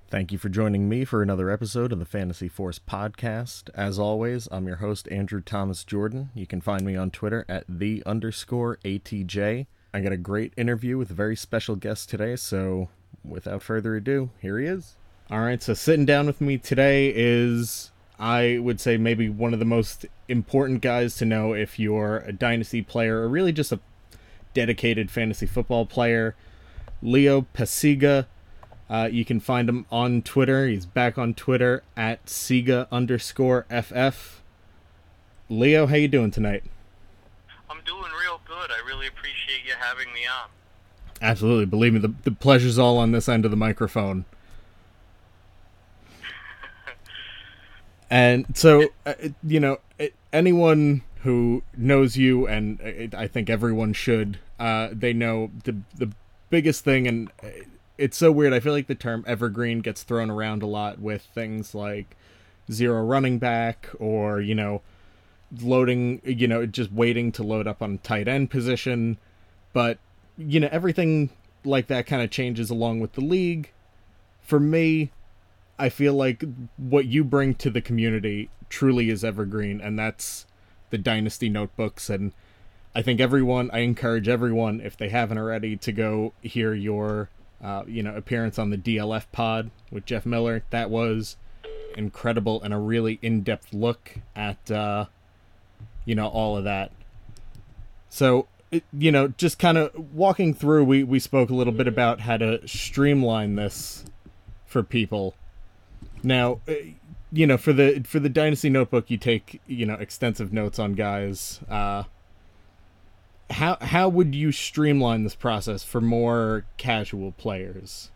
Thank you for joining me for another episode of the Fantasy Force podcast. As always, I'm your host, Andrew Thomas Jordan. You can find me on Twitter at @the_ATJ. I got a great interview with a very special guest today, so without further ado, here he is. Alright, so sitting down with me today is, I would say, maybe one of the most important guys to know if you're a dynasty player or really just a dedicated fantasy football player, Leo Pasiga. You can find him on Twitter. He's back on Twitter at Siga_FF. Leo, how you doing tonight? I'm doing real good. I really appreciate you having me on. Absolutely. Believe me, the pleasure's all on this end of the microphone. And so, anyone who knows you, and I think everyone should, they know the biggest thing, and it's so weird. I feel like the term evergreen gets thrown around a lot with things like zero running back or, loading, just waiting to load up on tight end position. But, everything like that kind of changes along with the league. For me, I feel like what you bring to the community truly is evergreen, and that's the Dynasty Notebooks. And I think I encourage everyone, if they haven't already, to go hear your appearance on the DLF pod with Jeff Miller. That was incredible and a really in-depth look at, all of that. So, just kind of walking through, we spoke a little bit about how to streamline this for people. Now, for the Dynasty Notebook, you take, extensive notes on guys. How would you streamline this process for more casual players?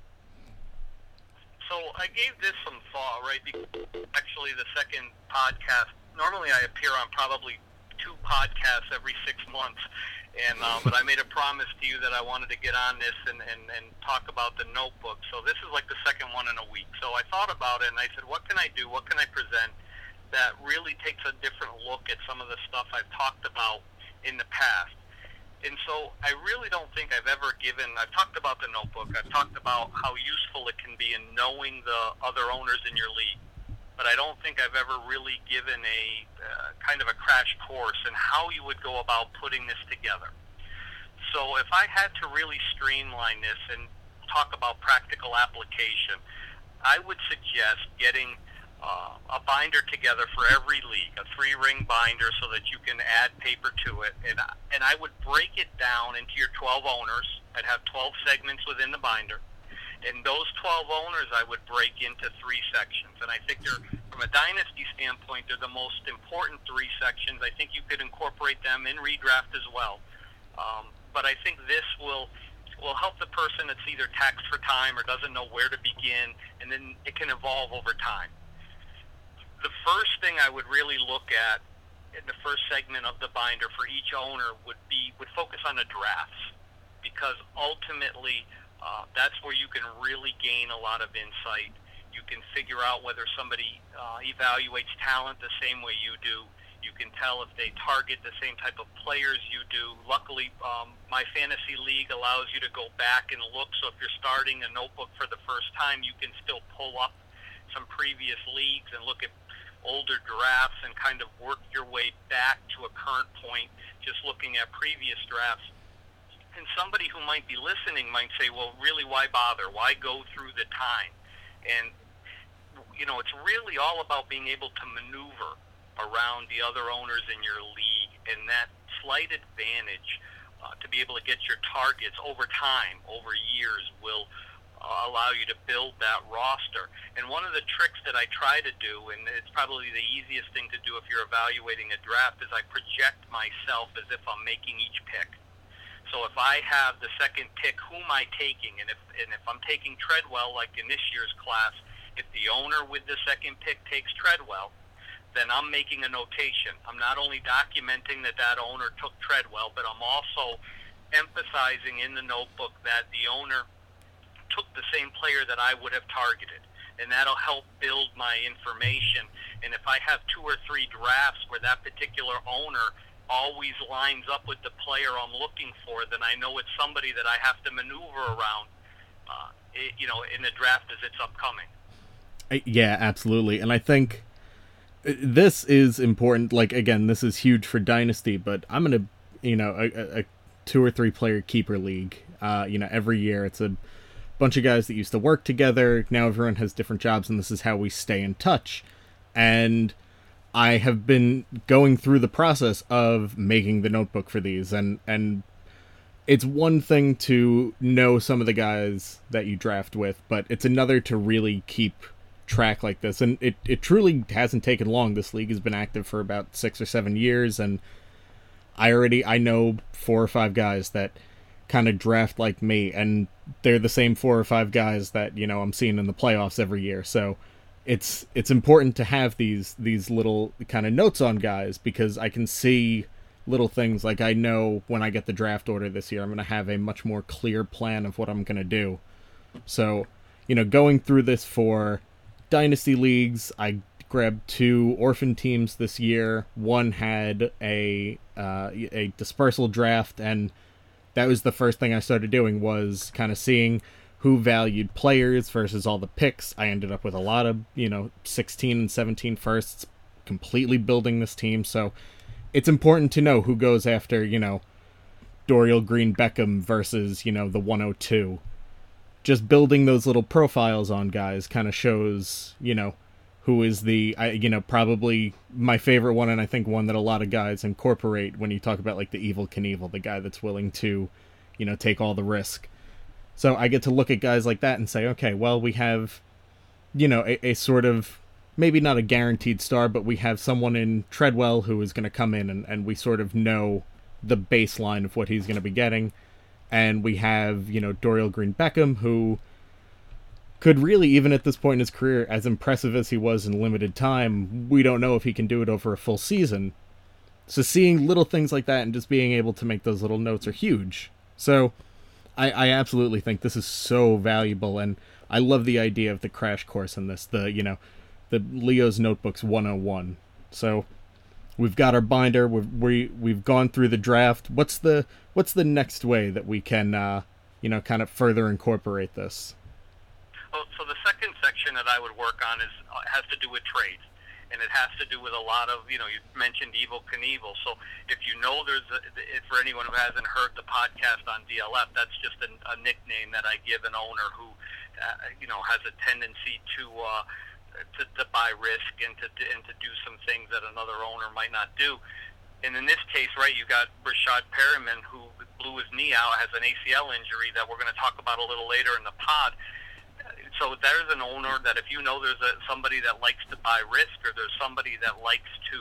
So I gave this some thought, right? Actually, the second podcast, normally I appear on probably 2 podcasts every 6 months, and but I made a promise to you that I wanted to get on this and talk about the notebook. So this is like the second one in a week. So I thought about it, and I said, what can I do? What can I present that really takes a different look at some of the stuff I've talked about in the past? And so I really don't think I've talked about the notebook, I've talked about how useful it can be in knowing the other owners in your league, but I don't think I've ever really given a kind of a crash course in how you would go about putting this together. So if I had to really streamline this and talk about practical application, I would suggest getting a binder together for every league, a 3-ring binder, so that you can add paper to it. And I would break it down into your 12 owners. I'd have 12 segments within the binder. And those 12 owners I would break into 3 sections. And I think from a dynasty standpoint, they're the most important 3 sections. I think you could incorporate them in redraft as well. But I think this will help the person that's either taxed for time or doesn't know where to begin, and then it can evolve over time. The first thing I would really look at in the first segment of the binder for each owner would focus on the drafts, because ultimately that's where you can really gain a lot of insight. You can figure out whether somebody evaluates talent the same way you do. You can tell if they target the same type of players you do. Luckily, my fantasy league allows you to go back and look, so if you're starting a notebook for the first time, you can still pull up some previous leagues and look at older drafts and kind of work your way back to a current point, just looking at previous drafts. And somebody who might be listening might say, well, really, why bother? Why go through the time? And, it's really all about being able to maneuver around the other owners in your league, and that slight advantage to be able to get your targets over time, over years, will allow you to build that roster. And one of the tricks that I try to do, and it's probably the easiest thing to do if you're evaluating a draft, is I project myself as if I'm making each pick. So if I have the second pick, who am I taking? And if I'm taking Treadwell, like in this year's class, if the owner with the second pick takes Treadwell, then I'm making a notation. I'm not only documenting that owner took Treadwell, but I'm also emphasizing in the notebook that the owner took the same player that I would have targeted. And that'll help build my information. And if I have 2 or 3 drafts where that particular owner always lines up with the player I'm looking for, then I know it's somebody that I have to maneuver around, in the draft as it's upcoming. Yeah, absolutely. And I think this is important. Like, again, this is huge for Dynasty, but I'm going to, a 2 or 3 player keeper league. Every year it's a bunch of guys that used to work together. Now everyone has different jobs, and this is how we stay in touch. And I have been going through the process of making the notebook for these, and it's one thing to know some of the guys that you draft with, but it's another to really keep track like this. And it truly hasn't taken long. This league has been active for about 6 or 7 years, and I know 4 or 5 guys that kind of draft like me, and they're the same 4 or 5 guys that I'm seeing in the playoffs every year. So it's important to have these little kind of notes on guys, because I can see little things. Like, I know when I get the draft order this year, I'm going to have a much more clear plan of what I'm going to do. So, going through this for Dynasty leagues, I grabbed 2 orphan teams this year. One had a dispersal draft, and that was the first thing I started doing, was kind of seeing who valued players versus all the picks. I ended up with a lot of, 16 and 17 firsts, completely building this team. So it's important to know who goes after, Dorial Green Beckham versus, the 102. Just building those little profiles on guys kind of shows, who is probably my favorite one, and I think one that a lot of guys incorporate when you talk about, like, the Evel Knievel, the guy that's willing to, take all the risk. So I get to look at guys like that and say, okay, well, we have, a sort of, maybe not a guaranteed star, but we have someone in Treadwell who is going to come in, and we sort of know the baseline of what he's going to be getting. And we have, Dorial Green Beckham, who could really, even at this point in his career, as impressive as he was in limited time, we don't know if he can do it over a full season. So seeing little things like that and just being able to make those little notes are huge. So I absolutely think this is so valuable, and I love the idea of the crash course in this, the Leo's Notebooks 101. So we've got our binder, we've gone through the draft. What's the next way that we can kind of further incorporate this? Well, so the second section that I would work on has to do with trades. And it has to do with a lot of, you mentioned Evel Knievel. So if for anyone who hasn't heard the podcast on DLF, that's just a nickname that I give an owner who, has a tendency to buy risk and to do some things that another owner might not do. And in this case, right, you got Rashad Perriman, who blew his knee out, has an ACL injury that we're going to talk about a little later in the pod. So there's an owner that, if there's somebody that likes to buy risk, or there's somebody that likes to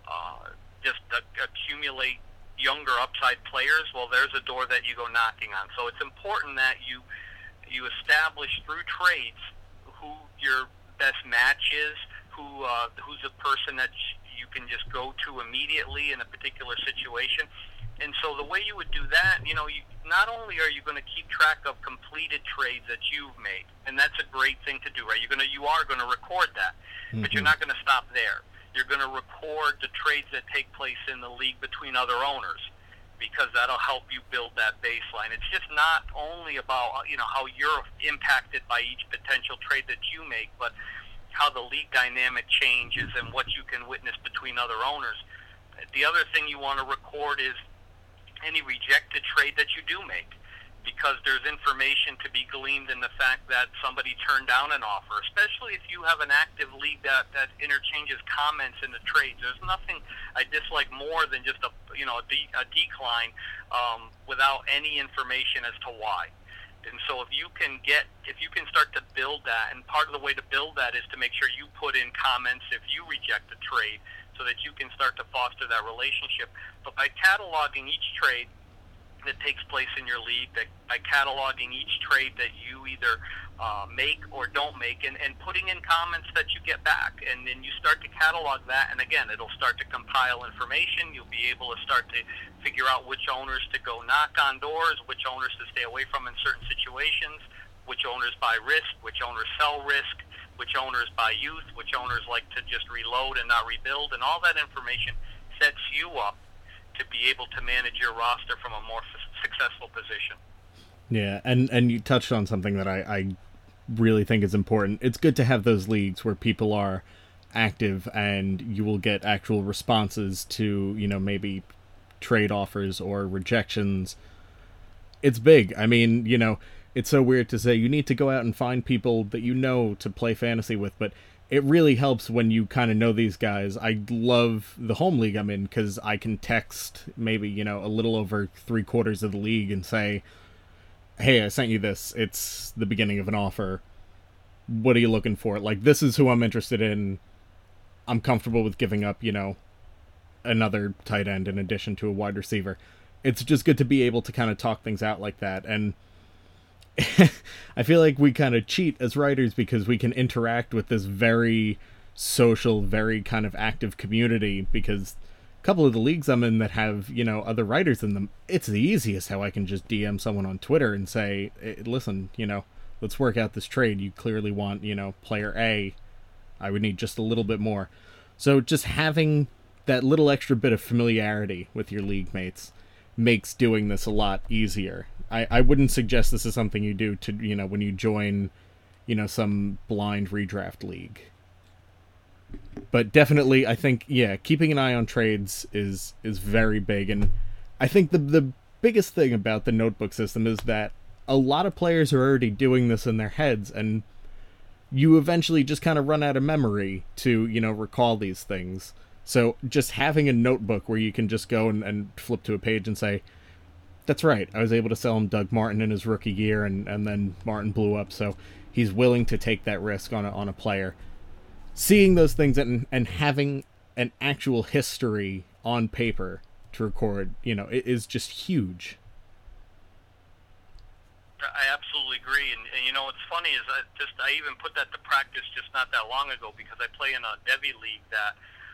just accumulate younger upside players, well, there's a door that you go knocking on. So it's important that you establish through trades who your best match is, who's a person that you can just go to immediately in a particular situation. And so the way you would do that, not only are you going to keep track of completed trades that you've made, and that's a great thing to do, right? You are going to record that, but you're not going to stop there. You're going to record the trades that take place in the league between other owners, because that'll help you build that baseline. It's just not only about, how you're impacted by each potential trade that you make, but how the league dynamic changes and what you can witness between other owners. The other thing you want to record is any rejected trade that you do make, because there's information to be gleaned in the fact that somebody turned down an offer, especially if you have an active league that interchanges comments in the trades. There's nothing I dislike more than just a decline without any information as to why. And so if you can start to build that, and part of the way to build that is to make sure you put in comments if you reject a trade, so that you can start to foster that relationship. But by cataloging each trade that takes place in your league, by cataloging each trade that you either make or don't make, and putting in comments that you get back, and then you start to catalog that, and again, it'll start to compile information. You'll be able to start to figure out which owners to go knock on doors, which owners to stay away from in certain situations, which owners buy risk, which owners sell risk, which owners buy youth, which owners like to just reload and not rebuild, and all that information sets you up to be able to manage your roster from a more successful position. Yeah, and you touched on something that I really think is important. It's good to have those leagues where people are active and you will get actual responses to, maybe trade offers or rejections. It's big. I mean, it's so weird to say you need to go out and find people that to play fantasy with, but it really helps when you kind of know these guys. I love the home league I'm in because I can text maybe, a little over 3/4 of the league and say, hey, I sent you this. It's the beginning of an offer. What are you looking for? Like, this is who I'm interested in. I'm comfortable with giving up, another tight end in addition to a wide receiver. It's just good to be able to kind of talk things out like that. And I feel like we kind of cheat as writers because we can interact with this very social, very kind of active community, because a couple of the leagues I'm in that have, other writers in them, it's the easiest how I can just DM someone on Twitter and say, listen, let's work out this trade. You clearly want, player A. I would need just a little bit more. So just having that little extra bit of familiarity with your league mates makes doing this a lot easier. I wouldn't suggest this is something you do to, when you join, some blind redraft league. But definitely, I think, keeping an eye on trades is very big. And I think the biggest thing about the notebook system is that a lot of players are already doing this in their heads, and you eventually just kind of run out of memory to, recall these things. So just having a notebook where you can just go and flip to a page and say, that's right, I was able to sell him Doug Martin in his rookie year, and then Martin blew up, so he's willing to take that risk on a player. Seeing those things and having an actual history on paper to record, it is just huge. I absolutely agree, and what's funny is I even put that to practice just not that long ago, because I play in a Devy league that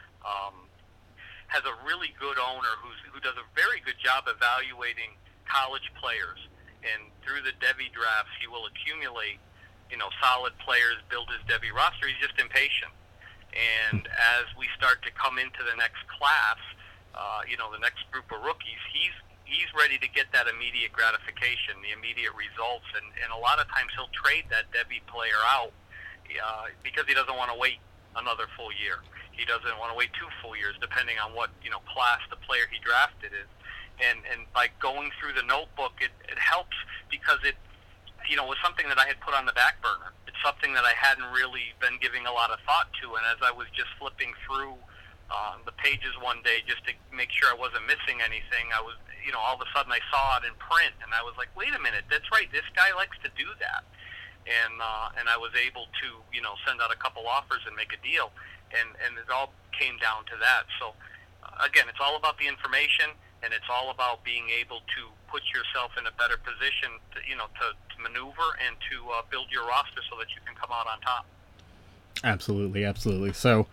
has a really good owner who does a very good job evaluating college players, and through the Devy drafts he will accumulate solid players, build his Devy roster. He's just impatient, and as we start to come into the next class, the next group of rookies, he's ready to get that immediate gratification, the immediate results, and a lot of times he'll trade that Devy player out because he doesn't want to wait another full year. He doesn't want to wait 2 full years, depending on what class the player he drafted is. And by going through the notebook, it helps, because it was something that I had put on the back burner. It's something that I hadn't really been giving a lot of thought to. And as I was just flipping through the pages one day just to make sure I wasn't missing anything, I was, all of a sudden I saw it in print, and I was like, wait a minute, that's right, this guy likes to do that. And I was able to, send out a couple offers and make a deal. And it all came down to that. So, again, it's all about the information, and it's all about being able to put yourself in a better position to maneuver and to build your roster so that you can come out on top. Absolutely, absolutely. So,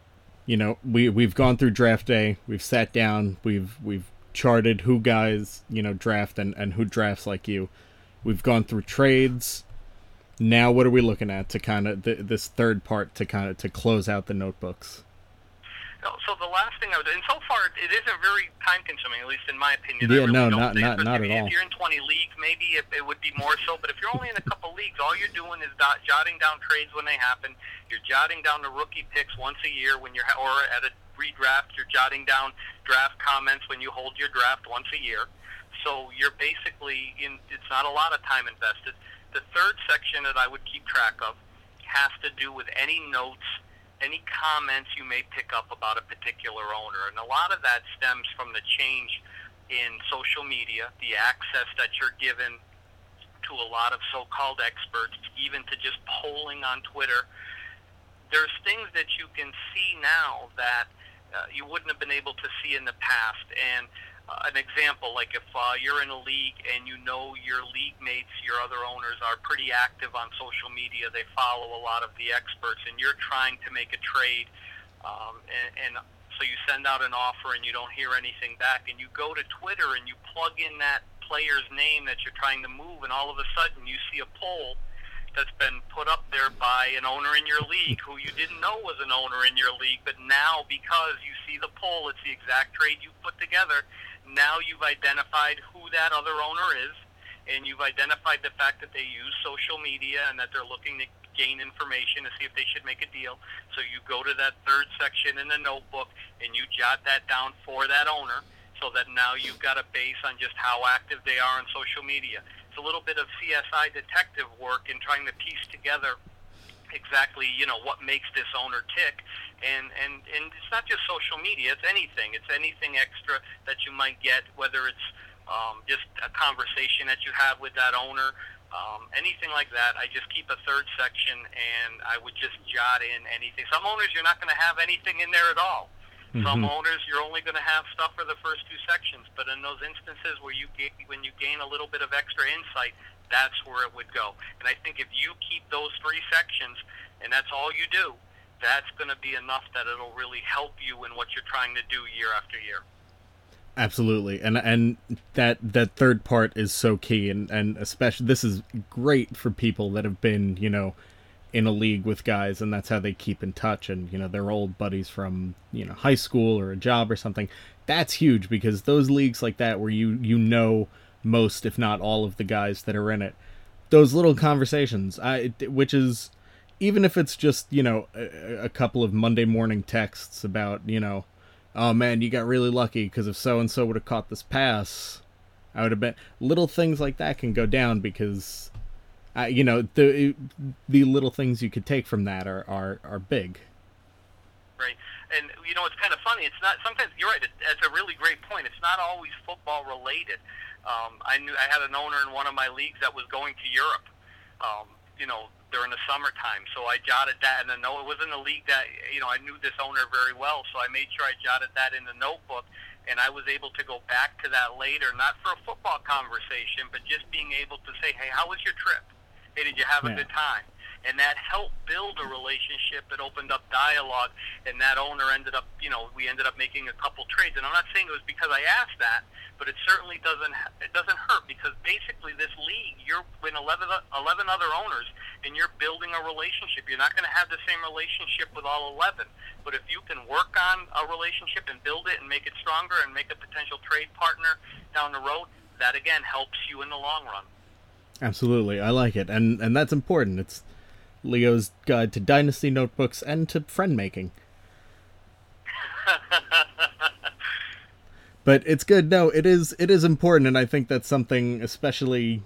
we've gone through draft day. We've sat down. We've charted who guys draft and who drafts like you. We've gone through trades. Now, what are we looking at to kind of this third part to close out the notebooks? So the last thing I would, and so far it isn't very time consuming, at least in my opinion. Yeah, really not at all. If you're in 20 leagues, maybe it would be more so. But if you're only in a couple leagues, all you're doing is jotting down trades when they happen. You're jotting down the rookie picks once a year or at a redraft. You're jotting down draft comments when you hold your draft once a year. So you're basically it's not a lot of time invested. The third section that I would keep track of has to do with any notes, any comments you may pick up about a particular owner. And a lot of that stems from the change in social media, the access that you're given to a lot of so-called experts, even to just polling on Twitter. There's things that you can see now that you wouldn't have been able to see in the past. And an example, like if you're in a league and your league mates, your other owners are pretty active on social media, they follow a lot of the experts, and you're trying to make a trade, and so you send out an offer and you don't hear anything back, and you go to Twitter and you plug in that player's name that you're trying to move, and all of a sudden you see a poll that's been put up there by an owner in your league who you didn't know was an owner in your league, but now because you see the poll, it's the exact trade you put together. Now you've identified who that other owner is, and you've identified the fact that they use social media and that they're looking to gain information to see if they should make a deal. So you go to that third section in the notebook and you jot that down for that owner, so that now you've got a base on just how active they are on social media. It's a little bit of CSI detective work in trying to piece together exactly, what makes this owner tick. And it's not just social media, it's anything. It's anything extra that you might get, whether it's just a conversation that you have with that owner, anything like that. I just keep a third section, and I would just jot in anything. Some owners, you're not going to have anything in there at all. Some owners, you're only going to have stuff for the first two sections, but in those instances where when you gain a little bit of extra insight, that's where it would go. And I think if you keep those three sections, and that's all you do, that's going to be enough that it'll really help you in what you're trying to do year after year. Absolutely, and that third part is so key, and especially this is great for people that have been, in a league with guys, and that's how they keep in touch, and they're old buddies from high school or a job or something. That's huge, because those leagues like that where you know most, if not all, of the guys that are in it, those little conversations, which is, even if it's just a couple of Monday morning texts about oh man, you got really lucky because if so and so would have caught this pass, I would have been. Little things like that can go down because the little things you could take from that are big. Right. And, it's kind of funny. It's not, sometimes, you're right, it's a really great point. It's not always football related. I had an owner in one of my leagues that was going to Europe, during the summertime. So I jotted that in the note. It wasn't a league that, I knew this owner very well, so I made sure I jotted that in the notebook. And I was able to go back to that later, not for a football conversation, but just being able to say, hey, how was your trip? Hey, did you have a good time? And that helped build a relationship. It opened up dialogue, and that owner ended up, we ended up making a couple trades. And I'm not saying it was because I asked that, but it certainly doesn't hurt, because basically this league, you're with 11 other owners, and you're building a relationship. You're not going to have the same relationship with all 11, but if you can work on a relationship and build it and make it stronger and make a potential trade partner down the road, that again helps you in the long run. Absolutely, I like it, and that's important. It's Leo's guide to dynasty notebooks and to friend making. But it's good. No, it is important, and I think that's something, especially,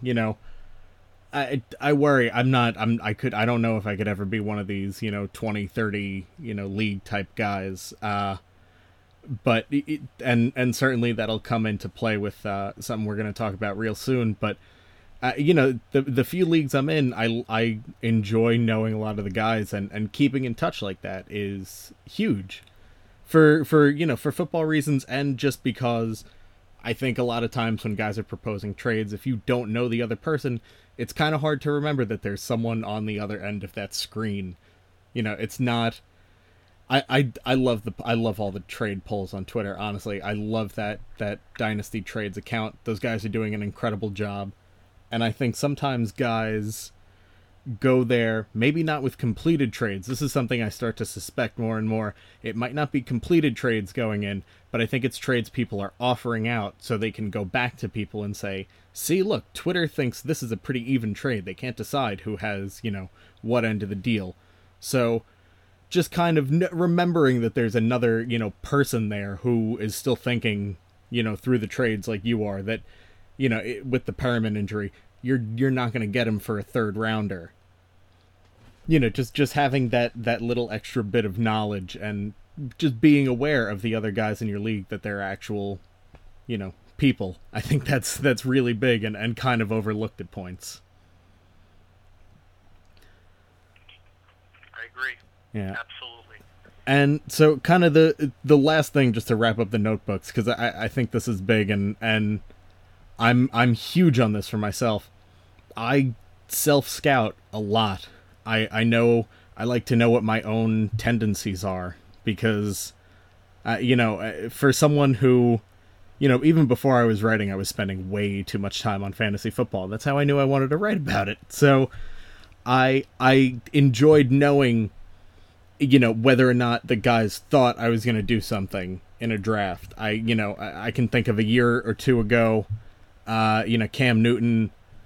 I worry. I don't know if I could ever be one of these, 20, 30, league type guys. But and certainly that'll come into play with something we're going to talk about real soon. But the few leagues I'm in, I enjoy knowing a lot of the guys, and keeping in touch like that is huge for football reasons, and just because I think a lot of times when guys are proposing trades, if you don't know the other person, it's kind of hard to remember that there's someone on the other end of that screen. It's not. I love all the trade polls on Twitter. Honestly, I love that Dynasty Trades account. Those guys are doing an incredible job. And I think sometimes guys go there, maybe not with completed trades. This is something I start to suspect more and more. It might not be completed trades going in, but I think it's trades people are offering out so they can go back to people and say, see, look, Twitter thinks this is a pretty even trade. They can't decide who has, what end of the deal. So just kind of remembering that there's another, person there who is still thinking, through the trades like you are, that with the Perriman injury, you're not going to get him for a third rounder. Just having that little extra bit of knowledge, and just being aware of the other guys in your league, that they're actual, people. I think that's really big and kind of overlooked at points. I agree. Yeah. Absolutely. And so kind of the last thing, just to wrap up the notebooks, because I think this is big, and I'm huge on this for myself. I self-scout a lot. I know I like to know what my own tendencies are, because, for someone who, even before I was writing, I was spending way too much time on fantasy football. That's how I knew I wanted to write about it. So I enjoyed knowing, whether or not the guys thought I was going to do something in a draft. I can think of a year or two ago, Cam Newton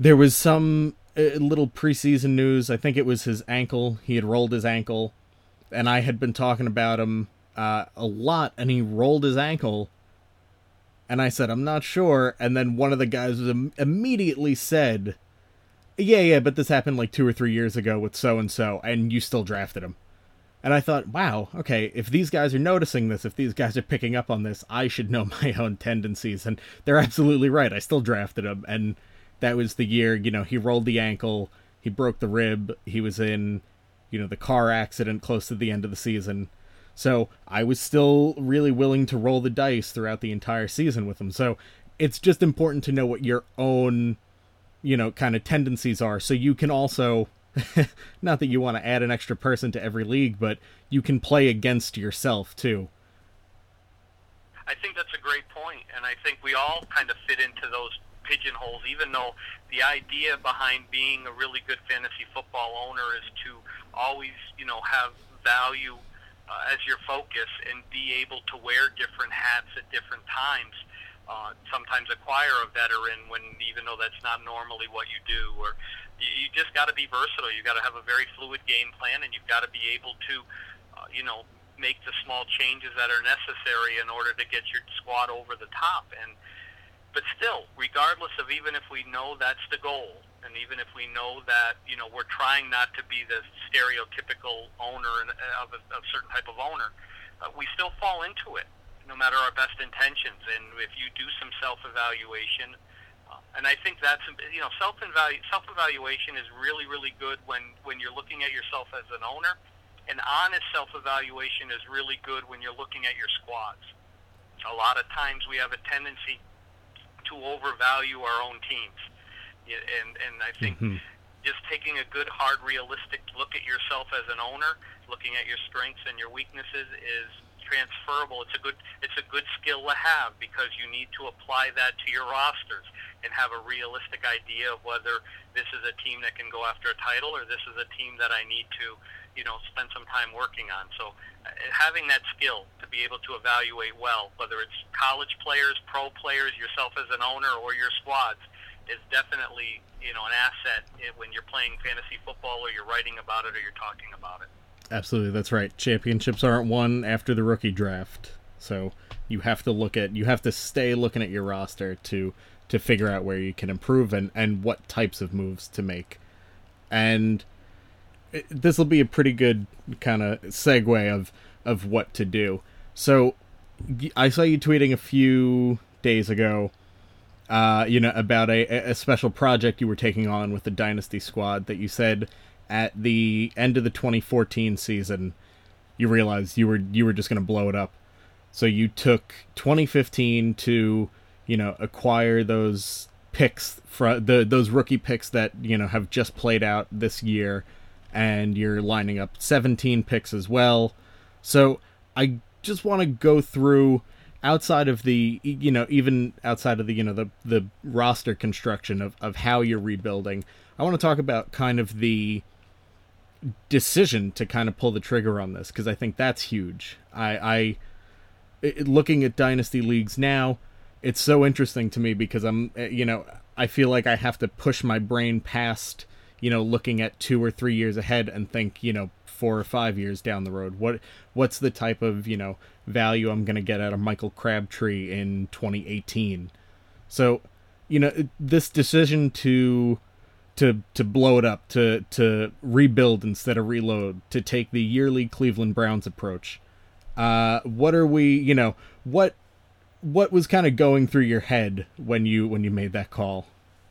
There was some little preseason news. I think it was his ankle. He had rolled his ankle, and I had been talking about him a lot, and he rolled his ankle. And I said, I'm not sure. And then one of the guys immediately said, yeah, but this happened like 2 or 3 years ago with so-and-so, and you still drafted him. And I thought, wow, okay, if these guys are noticing this, if these guys are picking up on this, I should know my own tendencies. And they're absolutely right. I still drafted him. And that was the year, he rolled the ankle, he broke the rib, he was in, the car accident close to the end of the season. So I was still really willing to roll the dice throughout the entire season with him. So it's just important to know what your own, kind of tendencies are. So you can also, not that you want to add an extra person to every league, but you can play against yourself too. I think that's a great point, and I think we all kind of fit into those pigeonholes, even though the idea behind being a really good fantasy football owner is to always, have value as your focus and be able to wear different hats at different times. Sometimes acquire a veteran when, even though that's not normally what you do, or you just got to be versatile. You got to have a very fluid game plan, and you've got to be able to, make the small changes that are necessary in order to get your squad over the top. But still, regardless of, even if we know that's the goal, and even if we know that, we're trying not to be the stereotypical owner of a certain type of owner, we still fall into it, no matter our best intentions. And if you do some self-evaluation, and I think that's, self-evaluation is really, really good when you're looking at yourself as an owner. And honest self-evaluation is really good when you're looking at your squads. A lot of times we have a tendency to overvalue our own teams. And I think just taking a good, hard, realistic look at yourself as an owner, looking at your strengths and your weaknesses, is transferable. It's a good skill to have, because you need to apply that to your rosters and have a realistic idea of whether this is a team that can go after a title, or this is a team that I need to, spend some time working on. So having that skill to be able to evaluate well, whether it's college players, pro players, yourself as an owner, or your squads, is definitely, an asset when you're playing fantasy football, or you're writing about it, or you're talking about it. Absolutely, that's right. Championships aren't won after the rookie draft. So you have to stay looking at your roster to figure out where you can improve and what types of moves to make. And this will be a pretty good kind of segue of what to do. So I saw you tweeting a few days ago, about a special project you were taking on with the Dynasty squad, that you said at the end of the 2014 season, you realized you were just going to blow it up. So you took 2015 to, acquire those picks, those rookie picks that, have just played out this year, and you're lining up 17 picks as well. So I just want to go through, outside of the, even outside of the, the roster construction of how you're rebuilding, I want to talk about kind of the decision to kind of pull the trigger on this, because I think that's huge. Looking at Dynasty leagues now, it's so interesting to me, because I feel like I have to push my brain past, looking at 2 or 3 years ahead and think, 4 or 5 years down the road. What's the type of, value I'm going to get out of Michael Crabtree in 2018? So, this decision to blow it up, to rebuild instead of reload, to take the yearly Cleveland Browns approach. What are we, what was kind of going through your head when you made that call?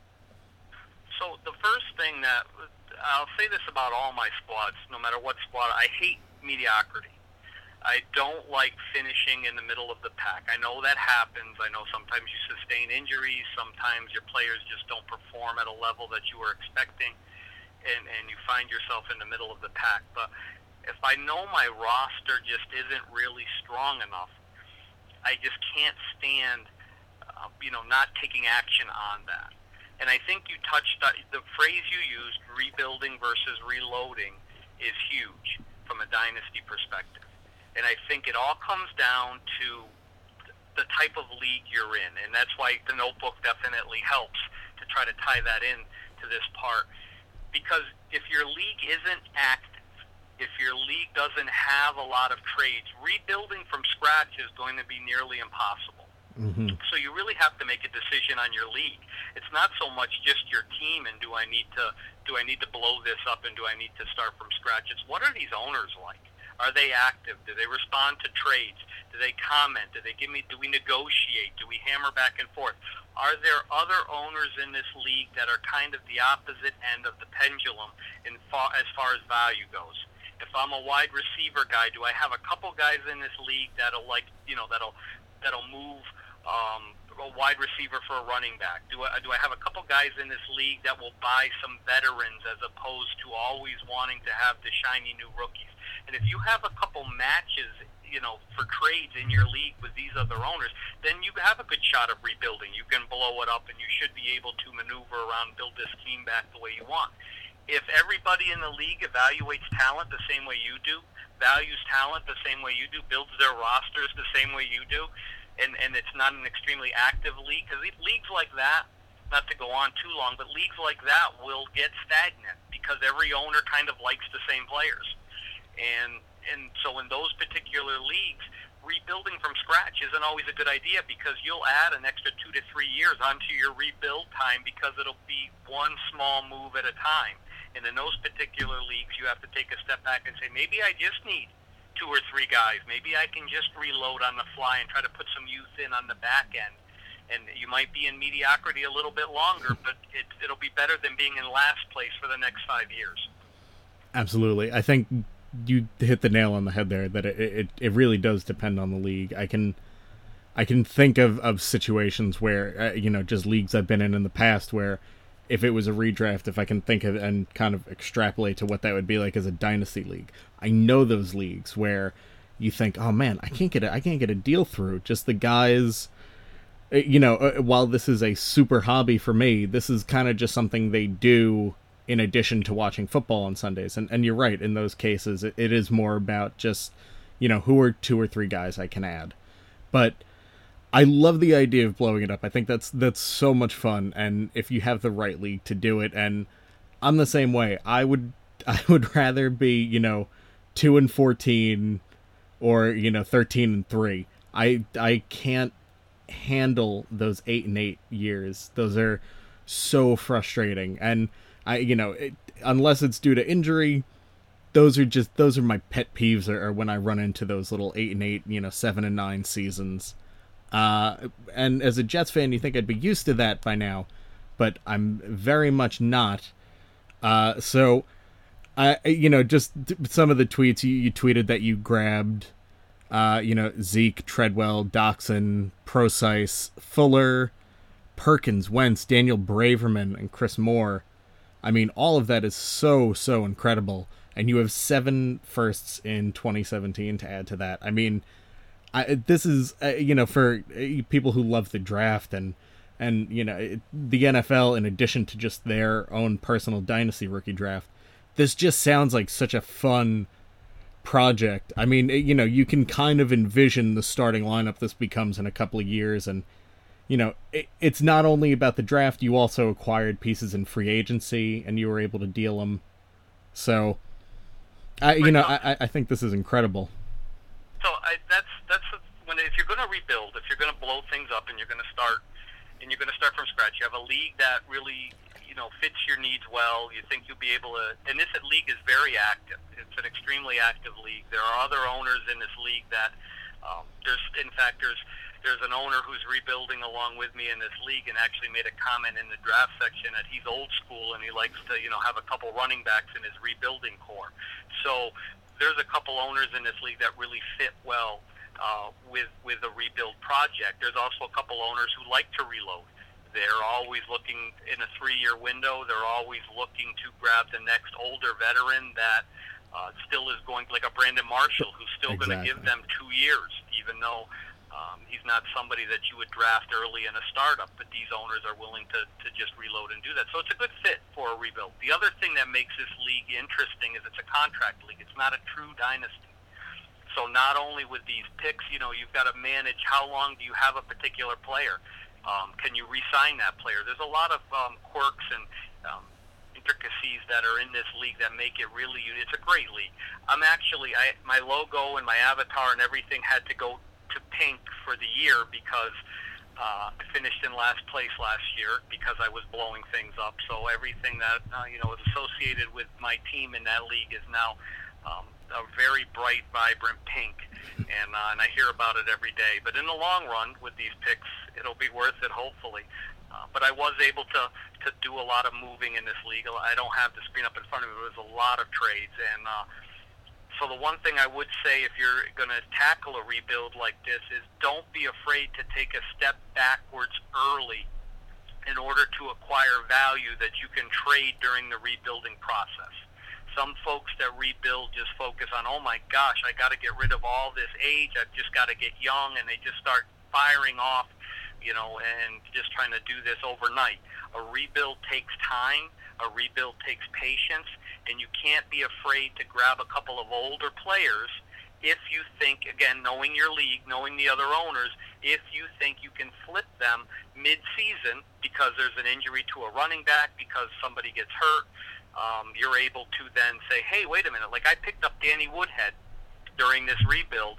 So the first thing that, I'll say this about all my squads, no matter what squad, I hate mediocrity. I don't like finishing in the middle of the pack. I know that happens. I know sometimes you sustain injuries. Sometimes your players just don't perform at a level that you were expecting, and you find yourself in the middle of the pack. But if I know my roster just isn't really strong enough, I just can't stand, not taking action on that. And I think you touched, the phrase you used, rebuilding versus reloading, is huge from a dynasty perspective. And I think it all comes down to the type of league you're in. And that's why the notebook definitely helps to try to tie that in to this part, because if your league isn't active, if your league doesn't have a lot of trades, rebuilding from scratch is going to be nearly impossible. Mm-hmm. So you really have to make a decision on your league. It's not so much just your team and do I need to blow this up and do I need to start from scratch. It's what are these owners like? Are they active? Do they respond to trades? Do they comment? Do we negotiate? Do we hammer back and forth? Are there other owners in this league that are kind of the opposite end of the pendulum as far as value goes? If I'm a wide receiver guy, do I have a couple guys in this league that'll move a wide receiver for a running back? Do I have a couple guys in this league that will buy some veterans as opposed to always wanting to have the shiny new rookies? And if you have a couple matches, for trades in your league with these other owners, then you have a good shot of rebuilding. You can blow it up, and you should be able to maneuver around, build this team back the way you want. If everybody in the league evaluates talent the same way you do, values talent the same way you do, builds their rosters the same way you do, and it's not an extremely active league, because leagues like that, not to go on too long, but leagues like that will get stagnant because every owner kind of likes the same players. And so in those particular leagues, rebuilding from scratch isn't always a good idea, because you'll add an extra 2 to 3 years onto your rebuild time because it'll be one small move at a time. And in those particular leagues, you have to take a step back and say, maybe I just need 2 or 3 guys. Maybe I can just reload on the fly and try to put some youth in on the back end. And you might be in mediocrity a little bit longer, but it'll be better than being in last place for the next 5 years. Absolutely. I think you hit the nail on the head there, that it really does depend on the league. I can think of situations where, just leagues I've been in the past where if it was a redraft, if I can think of and kind of extrapolate to what that would be like as a dynasty league. I know those leagues where you think, oh man, I can't get a deal through. Just the guys, while this is a super hobby for me, this is kind of just something they do in addition to watching football on Sundays. And you're right, in those cases, it is more about just, who are 2 or 3 guys I can add. But I love the idea of blowing it up. I think that's so much fun, and if you have the right league to do it, and I'm the same way. I would rather be, 2-14 or, 13-3. I can't handle those 8-8 years. Those are so frustrating, and unless it's due to injury, those are my pet peeves, are when I run into those little 8-8, 7-9 seasons. And as a Jets fan, you think I'd be used to that by now, but I'm very much not. So just some of the tweets you tweeted that you grabbed, Zeke, Treadwell, Doxson, Procise, Fuller, Perkins, Wentz, Daniel Braverman, and Chris Moore. I mean, all of that is so incredible, and you have 7 firsts in 2017 to add to that. I mean, this is, for people who love the draft and the NFL, in addition to just their own personal dynasty rookie draft, this just sounds like such a fun project. I mean, you can kind of envision the starting lineup this becomes in a couple of years, and it's not only about the draft. You also acquired pieces in free agency, and you were able to deal them. So, I think this is incredible. So that's if you're going to rebuild, if you're going to blow things up, and you're going to start from scratch, you have a league that really fits your needs well. You think you'll be able to, and this league is very active. It's an extremely active league. There are other owners in this league that there's an owner who's rebuilding along with me in this league, and actually made a comment in the draft section that he's old school and he likes to have a couple running backs in his rebuilding core. So there's a couple owners in this league that really fit well with a rebuild project. There's also a couple owners who like to reload. They're always looking in a 3-year window. They're always looking to grab the next older veteran that still is going, like a Brandon Marshall, who's still going to give them 2 years, even though he's not somebody that you would draft early in a startup. But these owners are willing to just reload and do that. So it's a good fit for a rebuild. The other thing that makes this league interesting is it's a contract league. It's not a true dynasty. So not only with these picks, you've got to manage how long do you have a particular player. Can you re-sign that player? There's a lot of quirks and intricacies that are in this league that make it really unique. It's a great league. My logo and my avatar and everything had to go to pink for the year because I finished in last place last year because I was blowing things up. So everything that is associated with my team in that league is now a very bright, vibrant pink, and I hear about it every day. But in the long run, with these picks, it'll be worth it, hopefully. But I was able to do a lot of moving in this league. I don't have the screen up in front of me, but there's a lot of trades. And so the one thing I would say if you're going to tackle a rebuild like this is don't be afraid to take a step backwards early in order to acquire value that you can trade during the rebuilding process. Some folks that rebuild just focus on, oh my gosh, I got to get rid of all this age, I've just got to get young, and they just start firing off, and just trying to do this overnight. A rebuild takes time, a rebuild takes patience, and you can't be afraid to grab a couple of older players if you think, again, knowing your league, knowing the other owners, if you think you can flip them mid-season because there's an injury to a running back, because somebody gets hurt, you're able to then say, hey, wait a minute, like I picked up Danny Woodhead during this rebuild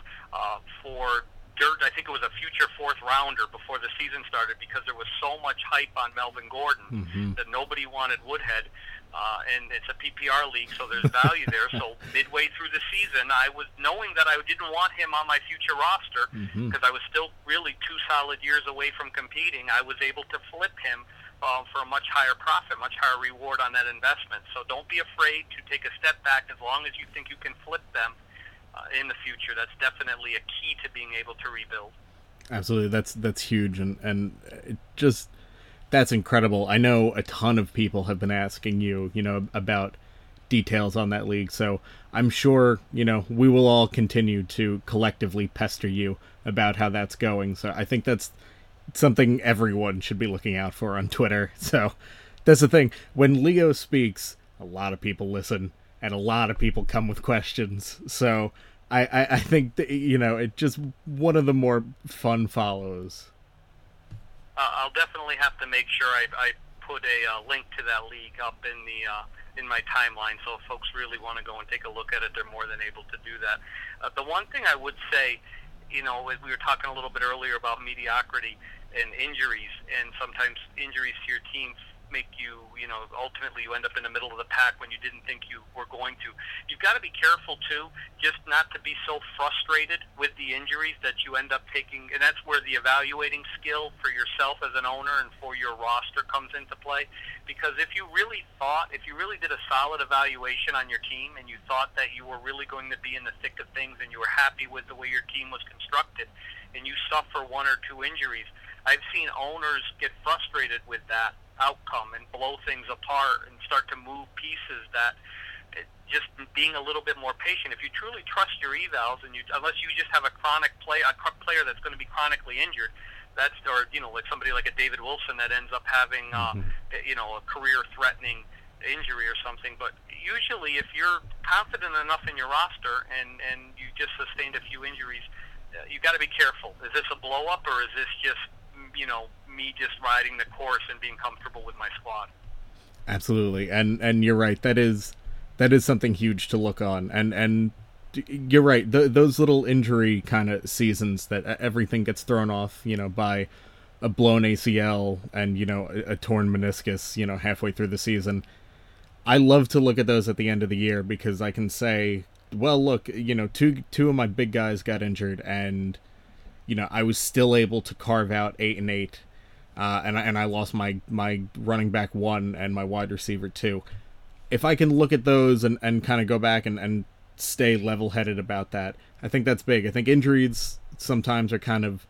for dirt. I think it was a future fourth rounder before the season started because there was so much hype on Melvin Gordon that nobody wanted Woodhead. And it's a PPR league, so there's value there. So midway through the season, I was knowing that I didn't want him on my future roster because I was still really 2 solid years away from competing. I was able to flip him for a much higher profit, much higher reward on that investment. So don't be afraid to take a step back as long as you think you can flip them in the future. That's definitely a key to being able to rebuild. Absolutely, that's huge, and it just that's incredible. I know a ton of people have been asking you, about details on that league, so I'm sure, we will all continue to collectively pester you about how that's going. So I think that's something everyone should be looking out for on Twitter. So that's the thing. When Leo speaks, a lot of people listen, and a lot of people come with questions. So I think that, it's just one of the more fun follows. I'll definitely have to make sure I put a link to that league up in my timeline, so if folks really want to go and take a look at it, they're more than able to do that. The one thing I would say, we were talking a little bit earlier about mediocrity and injuries, and sometimes injuries to your team make you, ultimately you end up in the middle of the pack when you didn't think you were going to. You've got to be careful, too, just not to be so frustrated with the injuries that you end up taking, and that's where the evaluating skill for yourself as an owner and for your roster comes into play, because if you really did a solid evaluation on your team and you thought that you were really going to be in the thick of things and you were happy with the way your team was constructed, and you suffer 1 or 2 injuries, I've seen owners get frustrated with that outcome and blow things apart and start to move pieces. That just being a little bit more patient. If you truly trust your evals, and unless you just have a player that's going to be chronically injured, like somebody like a David Wilson that ends up having a career-threatening injury or something. But usually, if you're confident enough in your roster and you just sustained a few injuries, you got to be careful. Is this a blow-up, or is this just me just riding the course and being comfortable with my squad? Absolutely, and you're right. That is something huge to look on, and you're right. Those little injury kind of seasons that everything gets thrown off, by a blown ACL and a torn meniscus, halfway through the season. I love to look at those at the end of the year because I can say, well, look, two of my big guys got injured, and I was still able to carve out 8-8. And I lost my running back 1 and my wide receiver 2. If I can look at those and kind of go back and stay level-headed about that, I think that's big. I think injuries sometimes are kind of,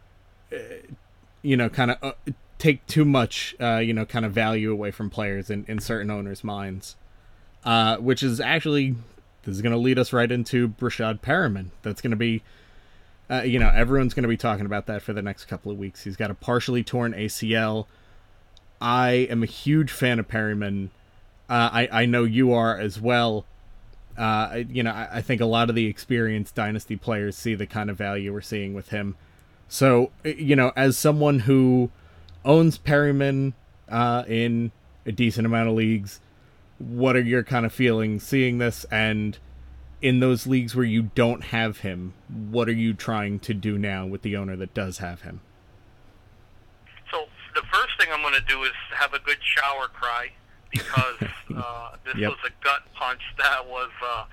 take too much, kind of value away from players in certain owners' minds. Which is actually, this is going to lead us right into Breshad Perriman. That's going to be, everyone's going to be talking about that for the next couple of weeks. He's got a partially torn ACL. I am a huge fan of Perriman. I know you are as well. I think a lot of the experienced Dynasty players see the kind of value we're seeing with him. So, as someone who owns Perriman in a decent amount of leagues. What are your kind of feelings seeing this? And in those leagues where you don't have him, what are you trying to do now with the owner that does have him? So the first thing I'm going to do is have a good shower cry, because this was a gut punch that was,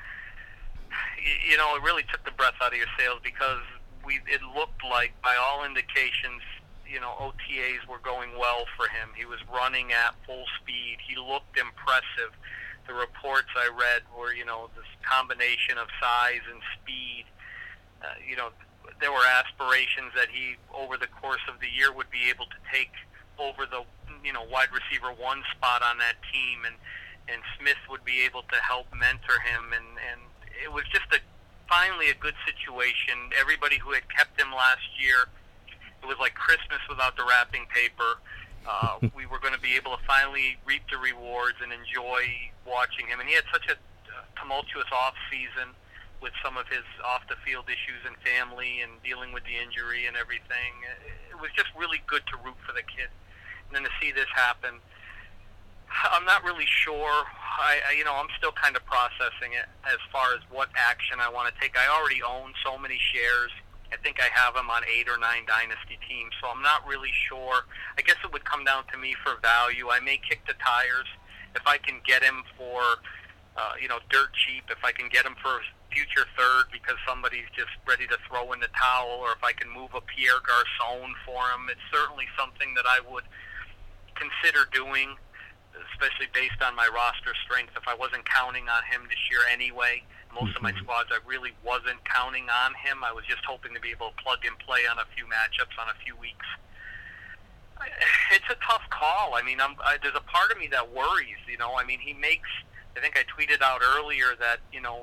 it really took the breath out of your sails, because it looked like, by all indications, OTAs were going well for him. He was running at full speed. He looked impressive. The reports I read were, this combination of size and speed. There were aspirations that he, over the course of the year, would be able to take over the, wide receiver one spot on that team, and Smith would be able to help mentor him, and it was just finally a good situation. Everybody who had kept him last year, it was like Christmas without the wrapping paper. We were going to be able to finally reap the rewards and enjoy watching him. And he had such a tumultuous off-season with some of his off-the-field issues and family and dealing with the injury and everything. It was just really good to root for the kid. And then to see this happen, I'm not really sure. I'm still kind of processing it as far as what action I want to take. I already own so many shares. I think I have him on 8 or 9 dynasty teams, so I'm not really sure. I guess it would come down to me for value. I may kick the tires if I can get him for, dirt cheap, if I can get him for future third because somebody's just ready to throw in the towel, or if I can move a Pierre Garçon for him. It's certainly something that I would consider doing, especially based on my roster strength. If I wasn't counting on him this year anyway, most of my squads, I really wasn't counting on him. I was just hoping to be able to plug and play on a few matchups on a few weeks. It's a tough call. I mean, there's a part of me that worries, he makes, I think I tweeted out earlier that,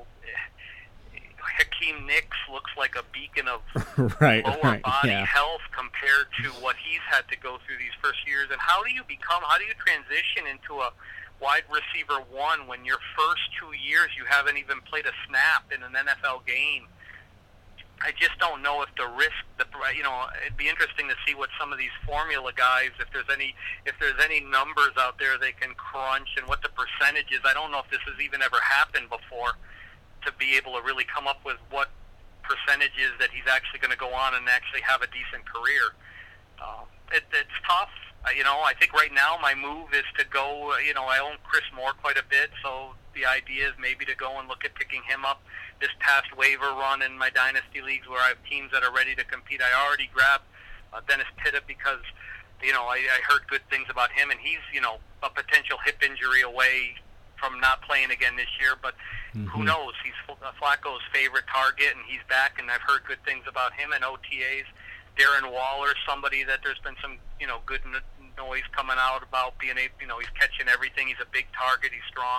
Hakeem Nicks looks like a beacon of lower body health compared to what he's had to go through these first years. And how do you transition into a wide receiver one when your first 2 years you haven't even played a snap in an NFL game? I just don't know if the risk, it'd be interesting to see what some of these formula guys, if there's any numbers out there they can crunch, and what the percentage is. I don't know if this has even ever happened before, to be able to really come up with what percentage is that he's actually going to go on and actually have a decent career. It's tough. I think right now my move is to go, I own Chris Moore quite a bit, so the idea is maybe to go and look at picking him up this past waiver run in my dynasty leagues where I have teams that are ready to compete. I already grabbed Dennis Pitta because, I heard good things about him, and he's, a potential hip injury away from not playing again this year, but who knows? He's Flacco's favorite target, and he's back, and I've heard good things about him and OTAs. Darren Waller, somebody that there's been some, good noise coming out about being he's catching everything. He's a big target. He's strong.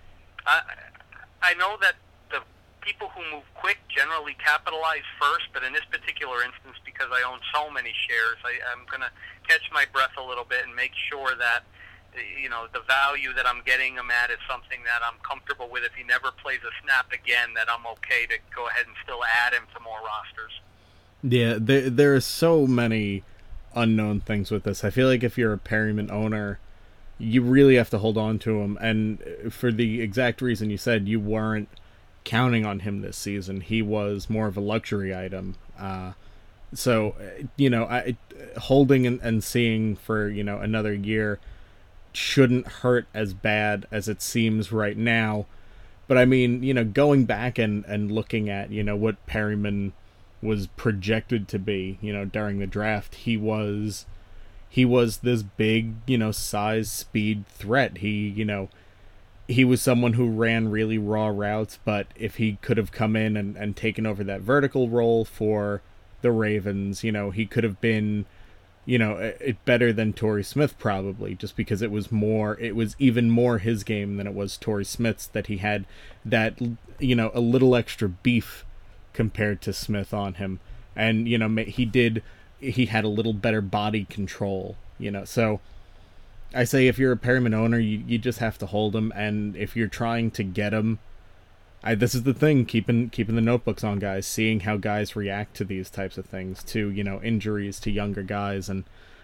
I know that the people who move quick generally capitalize first, but in this particular instance, because I own so many shares, I'm going to catch my breath a little bit and make sure that the value that I'm getting him at is something that I'm comfortable with. If he never plays a snap again, that I'm okay to go ahead and still add him to more rosters. Yeah, there are so many unknown things with this. I feel like if you're a Perryman owner, you really have to hold on to him, and for the exact reason you said, you weren't counting on him this season. He was more of a luxury item. So, holding and seeing for, another year shouldn't hurt as bad as it seems right now. But I mean, going back and looking at, what Perryman was projected to be, during the draft, he was this big, size, speed threat. He was someone who ran really raw routes, but if he could have come in and taken over that vertical role for the Ravens, he could have been, better than Torrey Smith probably, just because it was even more his game than it was Torrey Smith's, that he had that, a little extra beef compared to Smith on him. And, he had a little better body control, so I say if you're a Perryman owner, you just have to hold him. And if you're trying to get him, this is the thing, keeping the notebooks on guys, seeing how guys react to these types of things, to, injuries to younger guys. And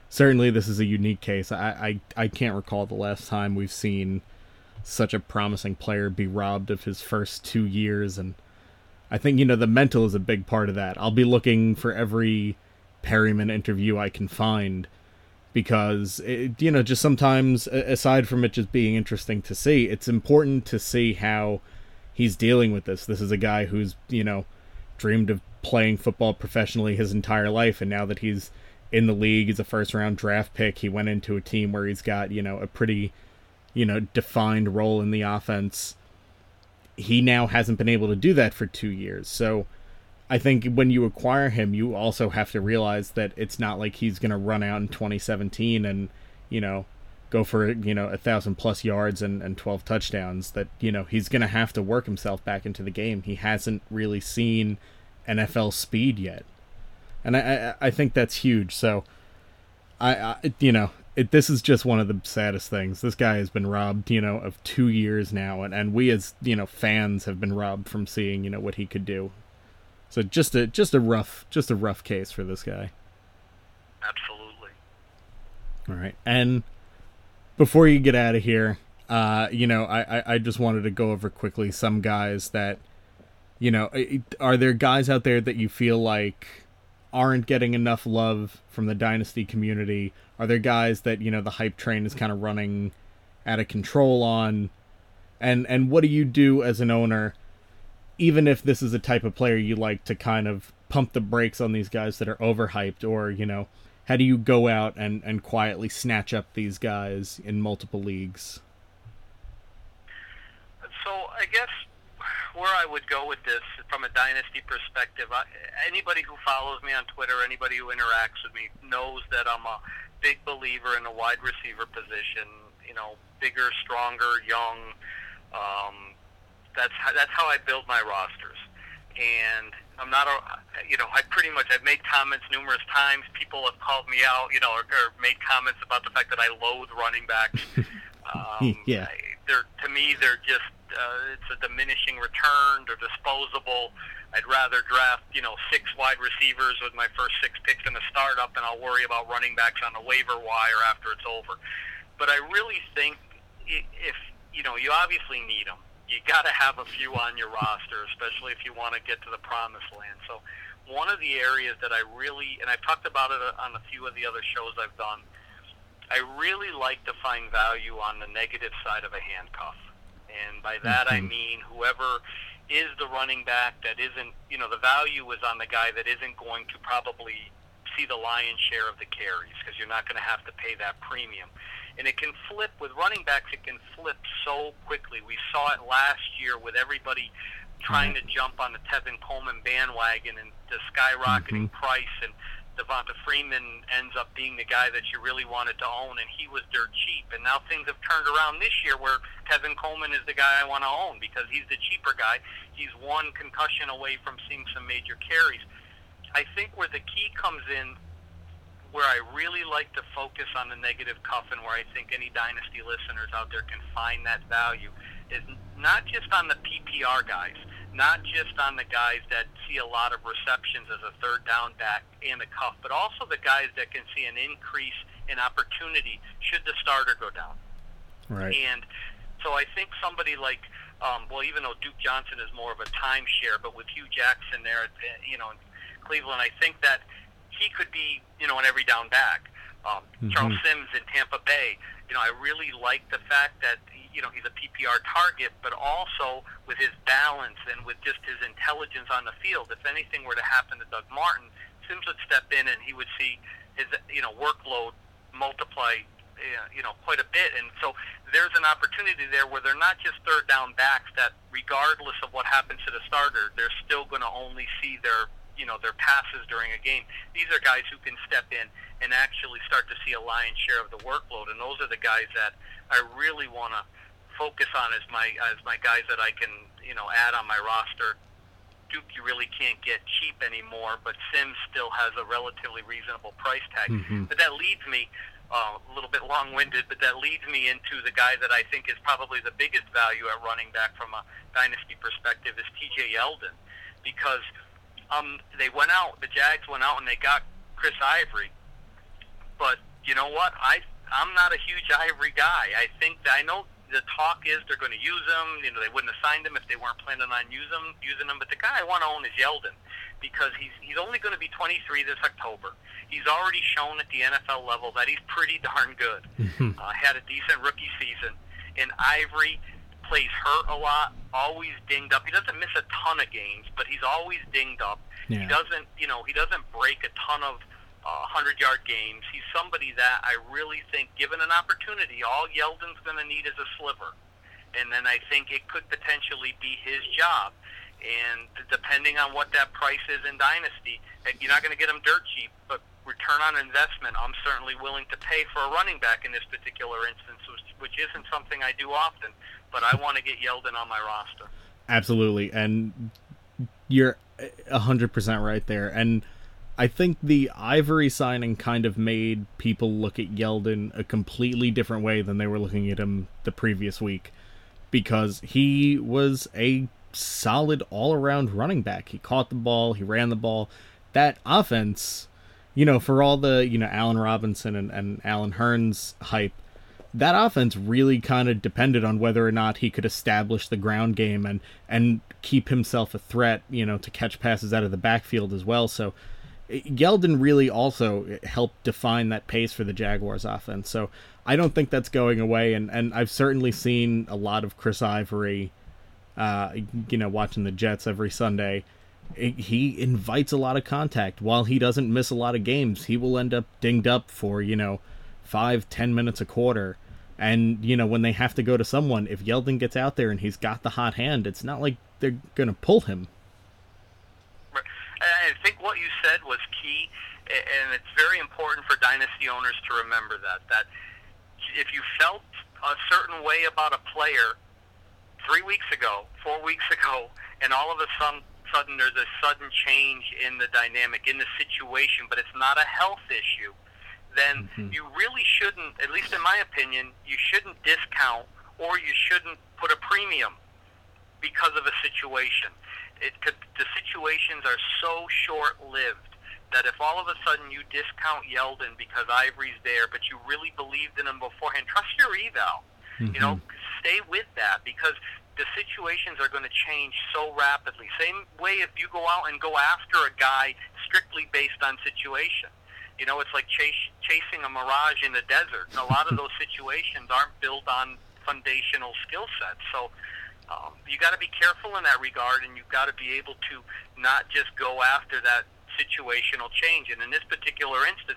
certainly this is a unique case. I can't recall the last time we've seen such a promising player be robbed of his first 2 years, and I think, the mental is a big part of that. I'll be looking for every Perryman interview I can find, because, just sometimes, aside from it just being interesting to see, it's important to see how he's dealing with this. This is a guy who's, dreamed of playing football professionally his entire life, and now that he's in the league, he's a first-round draft pick, he went into a team where he's got, a pretty, defined role in the offense. He now hasn't been able to do that for 2 years, so I think when you acquire him, you also have to realize that it's not like he's going to run out in 2017 and, go for, 1,000+ yards and 12 touchdowns. That, he's going to have to work himself back into the game. He hasn't really seen NFL speed yet. And I think that's huge. So, this is just one of the saddest things. This guy has been robbed, of 2 years now. And we as, fans have been robbed from seeing, what he could do. So just a rough case for this guy. Absolutely. All right. And before you get out of here, I just wanted to go over quickly some guys that, are there guys out there that you feel like aren't getting enough love from the Dynasty community? Are there guys that, the hype train is kind of running out of control on? And what do you do as an owner, even if this is a type of player you like, to kind of pump the brakes on these guys that are overhyped? Or, how do you go out and quietly snatch up these guys in multiple leagues? So I guess where I would go with this from a dynasty perspective, anybody who follows me on Twitter, anybody who interacts with me knows that I'm a big believer in the wide receiver position. Bigger, stronger, young. That's how I build my rosters. And I'm not I've made comments numerous times. People have called me out, or made comments about the fact that I loathe running backs. Yeah. To me, they're just, it's a diminishing return. They're disposable. I'd rather draft, 6 wide receivers with my first 6 picks in a startup, and I'll worry about running backs on the waiver wire after it's over. But I really think if, you obviously need them. You got to have a few on your roster, especially if you want to get to the promised land. So one of the areas that I really, and I've talked about it on a few of the other shows I've done, I really like to find value on the negative side of a handcuff. And by that I mean whoever is the running back that isn't, the value is on the guy that isn't going to probably see the lion's share of the carries, because you're not going to have to pay that premium. And it can flip with running backs. It can flip so quickly. We saw it last year with everybody trying to jump on the Tevin Coleman bandwagon and the skyrocketing price. And Devonta Freeman ends up being the guy that you really wanted to own, and he was dirt cheap. And now things have turned around this year where Tevin Coleman is the guy I want to own because he's the cheaper guy. He's one concussion away from seeing some major carries. I think where the key comes in, where I really like to focus on the negative cuff, and where I think any Dynasty listeners out there can find that value, is not just on the PPR guys, not just on the guys that see a lot of receptions as a third down back and a cuff, but also the guys that can see an increase in opportunity should the starter go down. Right. And so I think somebody like, even though Duke Johnson is more of a timeshare, but with Hugh Jackson there, in Cleveland, I think that he could be, an every down back. Charles Sims in Tampa Bay, I really like the fact that, he's a PPR target, but also with his balance and with just his intelligence on the field. If anything were to happen to Doug Martin, Sims would step in and he would see his, workload multiply, quite a bit. And so there's an opportunity there where they're not just third down backs that, regardless of what happens to the starter, they're still going to only see their passes during a game. These are guys who can step in and actually start to see a lion's share of the workload, and those are the guys that I really want to focus on as my guys that I can, add on my roster. Duke, you really can't get cheap anymore, but Sims still has a relatively reasonable price tag. But that leads me, a little bit long-winded, but that leads me into the guy that I think is probably the biggest value at running back from a dynasty perspective is T.J. Yeldon, because the Jags went out and they got Chris Ivory, but you know what? I'm not a huge Ivory guy. I know the talk is they're going to use him. You know, they wouldn't have signed him if they weren't planning on using him. But the guy I want to own is Yeldon, because he's only going to be 23 this October. He's already shown at the NFL level that he's pretty darn good. Had a decent rookie season. And Ivory plays hurt a lot, always dinged up. He doesn't miss a ton of games, but he's always dinged up. Yeah. He doesn't break a ton of 100-yard games. He's somebody that I really think, given an opportunity, all Yeldon's going to need is a sliver. And then I think it could potentially be his job. And depending on what that price is in Dynasty, you're not going to get him dirt cheap, but return on investment, I'm certainly willing to pay for a running back in this particular instance, which isn't something I do often, but I want to get Yeldon on my roster. Absolutely, and you're 100% right there. And I think the Ivory signing kind of made people look at Yeldon a completely different way than they were looking at him the previous week, because he was a solid all-around running back. He caught the ball, he ran the ball. That offense, for all the, Allen Robinson and Allen Hurns hype, that offense really kind of depended on whether or not he could establish the ground game and keep himself a threat, to catch passes out of the backfield as well. So Yeldon really also helped define that pace for the Jaguars offense. So I don't think that's going away. And I've certainly seen a lot of Chris Ivory, watching the Jets every Sunday. He invites a lot of contact. While he doesn't miss a lot of games, he will end up dinged up for, 5-10 minutes a quarter. And, when they have to go to someone, if Yeldon gets out there and he's got the hot hand, it's not like they're going to pull him. I think what you said was key, and it's very important for Dynasty owners to remember that if you felt a certain way about a player 3 weeks ago, 4 weeks ago, and all of a sudden there's a sudden change in the dynamic, in the situation, but it's not a health issue, then you really shouldn't, at least in my opinion, you shouldn't discount or you shouldn't put a premium because of a situation. The situations are so short-lived that if all of a sudden you discount Yeldon because Ivory's there, but you really believed in him beforehand, trust your eval. Stay with that, because the situations are going to change so rapidly. Same way if you go out and go after a guy strictly based on situation. It's like chasing a mirage in the desert. A lot of those situations aren't built on foundational skill sets. So you got to be careful in that regard, and you've got to be able to not just go after that situational change. And in this particular instance,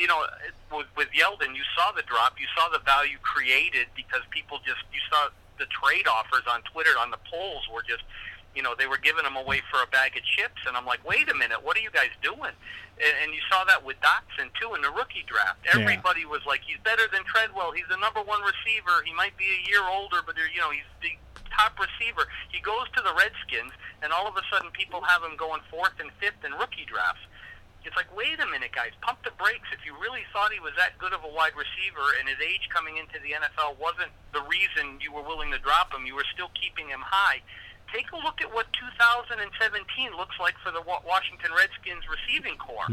with Yeldon, you saw the drop, you saw the value created because you saw the trade offers on Twitter, on the polls were just, they were giving them away for a bag of chips. And I'm like, wait a minute, what are you guys doing? And you saw that with Dotson, too, in the rookie draft. Everybody was like, he's better than Treadwell. He's the number one receiver. He might be a year older, but, he's the top receiver. He goes to the Redskins, and all of a sudden people have him going 4th and 5th in rookie drafts. It's like, wait a minute, guys, pump the brakes. If you really thought he was that good of a wide receiver and his age coming into the NFL wasn't the reason you were willing to drop him, you were still keeping him high, take a look at what 2017 looks like for the Washington Redskins receiving corps.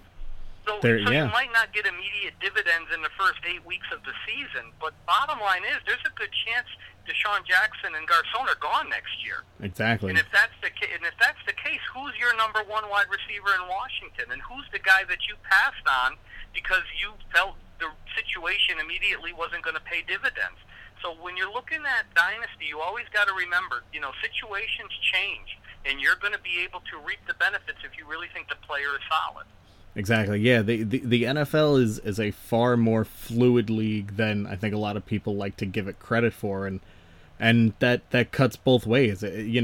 So you might not get immediate dividends in the first 8 weeks of the season, but bottom line is there's a good chance Deshaun Jackson and Garcon are gone next year. Exactly. And if that's the case, who's your number one wide receiver in Washington, and who's the guy that you passed on because you felt the situation immediately wasn't going to pay dividends? So when you're looking at Dynasty, you always got to remember, situations change, and you're going to be able to reap the benefits if you really think the player is solid. Exactly. Yeah, the NFL is a far more fluid league than I think a lot of people like to give it credit for, and that cuts both ways.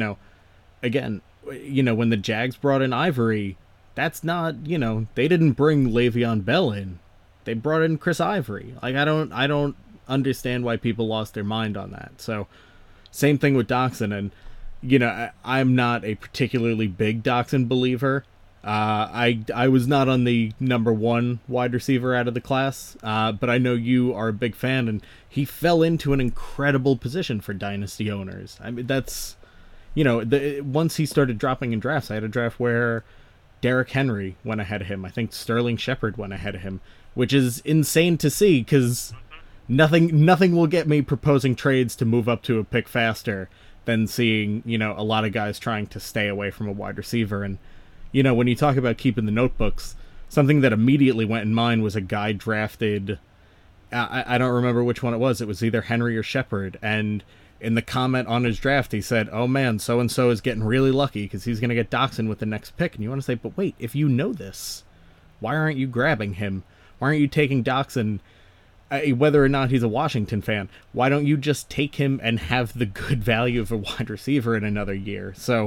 Again, when the Jags brought in Ivory, that's not, they didn't bring Le'Veon Bell in. They brought in Chris Ivory. Like, I don't understand why people lost their mind on that. So same thing with Dotson, and I'm not a particularly big Dotson believer. I was not on the number one wide receiver out of the class, but I know you are a big fan, and he fell into an incredible position for Dynasty owners. I mean, that's, once he started dropping in drafts, I had a draft where Derrick Henry went ahead of him. I think Sterling Shepard went ahead of him. which is insane to see because nothing will get me proposing trades to move up to a pick faster than seeing, you know, a lot of guys trying to stay away from a wide receiver. And, you know, when you talk about keeping the notebooks, something that immediately went in mind was a guy drafted, I don't remember which one it was. It was either Henry or Shepard. And in the comment on his draft, he said, oh man, so-and-so is getting really lucky because he's going to get Doxson with the next pick. And you want to say, but wait, if you know this, why aren't you grabbing him? Why aren't you taking Doxson? Whether or not he's a Washington fan, why don't you just take him and have the good value of a wide receiver in another year? So,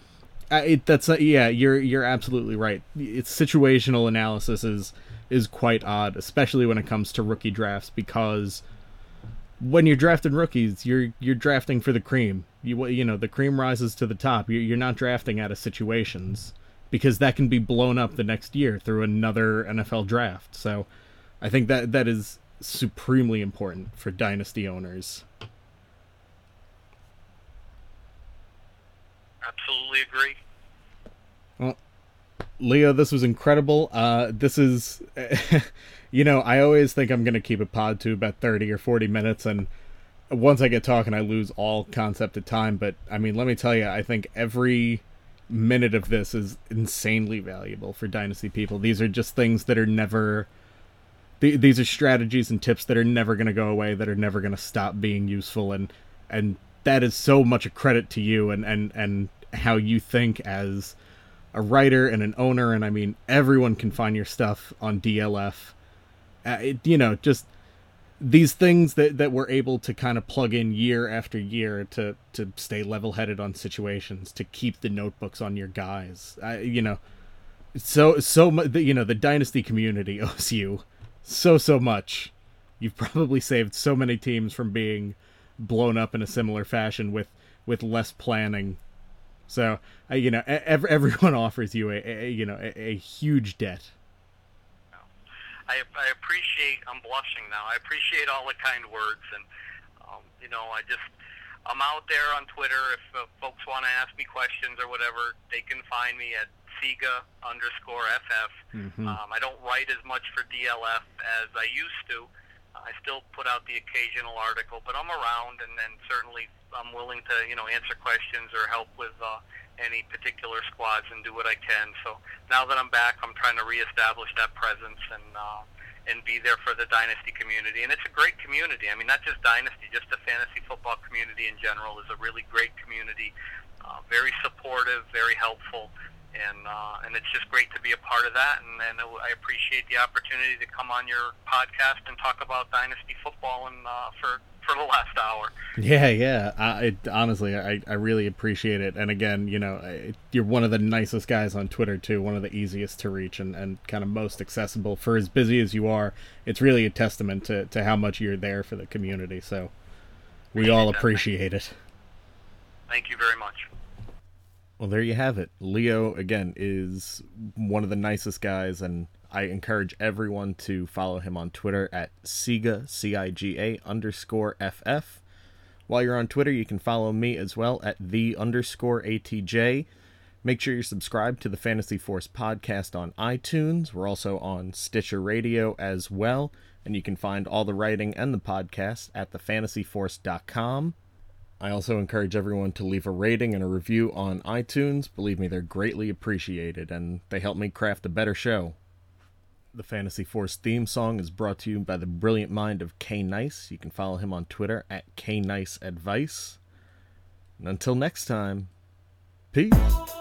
you're absolutely right. It's situational analysis is quite odd, especially when it comes to rookie drafts, because when you're drafting rookies, you're drafting for the cream. You know, the cream rises to the top. You're not drafting out of situations, because that can be blown up the next year through another NFL draft. So, I think that is supremely important for dynasty owners. Absolutely agree. Well, Leo, this was incredible. This is, you know, I always think I'm going to keep a pod to about 30 or 40 minutes, and once I get talking, I lose all concept of time. But, I mean, let me tell you, I think every minute of this is insanely valuable for dynasty people. These are just things that are never... These are strategies and tips that are never going to go away, that are never going to stop being useful, and that is so much a credit to you and how you think as a writer and an owner. And I mean, everyone can find your stuff on DLF. You know, just these things that we're able to kind of plug in year after year to stay level-headed on situations, to keep the notebooks on your guys. You know, so much. You know, the dynasty community owes you so much. You've probably saved so many teams from being blown up in a similar fashion with less planning. So, you know, everyone offers you a huge debt. I appreciate, I'm blushing now, I appreciate all the kind words, and, you know, I'm out there on Twitter. If folks want to ask me questions or whatever, they can find me at Siga_FF. Mm-hmm. I don't write as much for DLF as I used to. I still put out the occasional article, but I'm around, and certainly I'm willing to, you know, answer questions or help with any particular squads and do what I can. So now that I'm back, I'm trying to reestablish that presence and be there for the dynasty community. And it's a great community. I mean, not just dynasty, just the fantasy football community in general is a really great community. Very supportive, very helpful. And it's just great to be a part of that, and I appreciate the opportunity to come on your podcast and talk about dynasty football and for the last hour. Yeah. Honestly, I really appreciate it. And again, you know, you're one of the nicest guys on Twitter too, one of the easiest to reach and kind of most accessible. For as busy as you are, it's really a testament to how much you're there for the community. So we all appreciate it. Thank you very much. Well, there you have it. Leo, again, is one of the nicest guys, and I encourage everyone to follow him on Twitter at Siga, CIGA_FF. While you're on Twitter, you can follow me as well at _ATJ. Make sure you're subscribed to the Fantasy Force podcast on iTunes. We're also on Stitcher Radio as well, and you can find all the writing and the podcast at thefantasyforce.com. I also encourage everyone to leave a rating and a review on iTunes. Believe me, they're greatly appreciated, and they help me craft a better show. The Fantasy Force theme song is brought to you by the brilliant mind of K Nice. You can follow him on Twitter at KNiceAdvice. And until next time, peace.